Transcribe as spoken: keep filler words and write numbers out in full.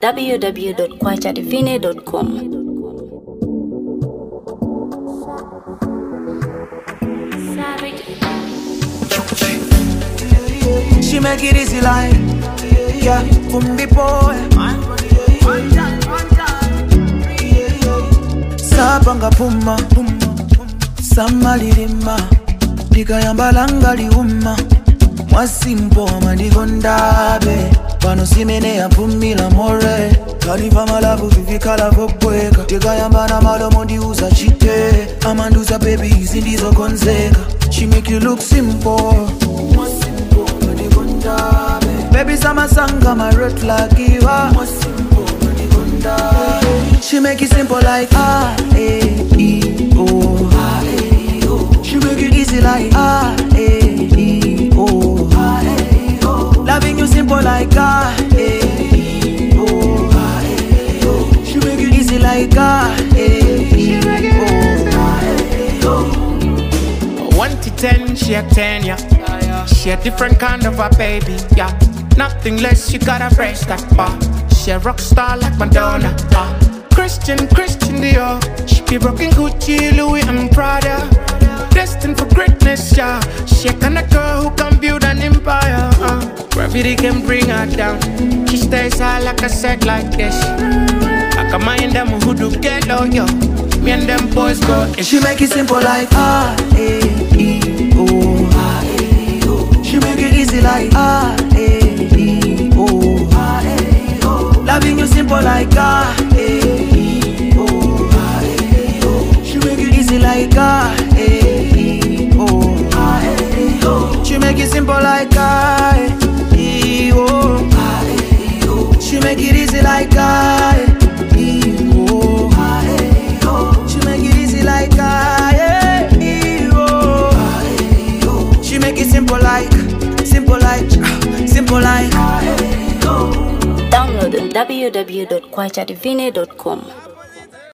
w w w dot kwacha divine dot com. She make it easy like, yeah, from the boy. Sapanga puma, samalirima, digayambalanga liuma, mwasimpo manigondabe, pano simene ya pumila more, kalifa malabu vivikala vokweka, digayambana malomo ndiuza chite, amanduza baby zindizo konzeka. She make you look simple, baby sama sanga my red flag giver. She make it simple like ah eh e o ah eh o. She make it easy like ah eh e o ah eh o. Loving you simple like ah eh e o ah eh o. She make it easy like ah eh e o ah eh o. One to ten, she a ten, yeah. She a different kind of a baby, yeah. Nothing less, you gotta raise that bar. She a rock star like Madonna, ah. Christian, Christian Dior. She be rocking Gucci, Louis and Prada. Destined for greatness, yeah. She a kind of girl who can build an empire, uh. Gravity can bring her down. She stays high like I said, like this. I can mind them who do get low, yo. Me and them boys go. She make it simple like ah eh e o ah eh o. She make it easy like ah eh e o ah eh o. Loving you simple like ah eh e o ah eh o. She make it easy like ah eh e o ah eh o. She make it simple like ah eh e o ah eh o. She make it easy like ah eh e o ah eh o. She make it easy like ah eh e o ah eh o. She make it simple like, simple like, simple like ah eh o. Download on w w w dot kwacha divine dot com.